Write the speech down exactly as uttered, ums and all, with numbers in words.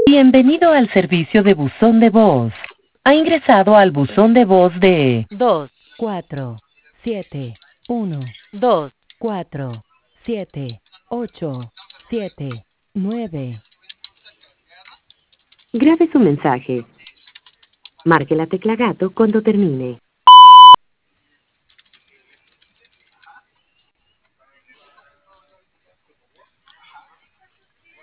Bienvenido al servicio de buzón de voz. Ha ingresado al buzón de voz de dos, cuatro, siete, uno, dos. cuatro, siete, ocho, siete, nueve. Grabe su mensaje. Marque la tecla gato cuando termine.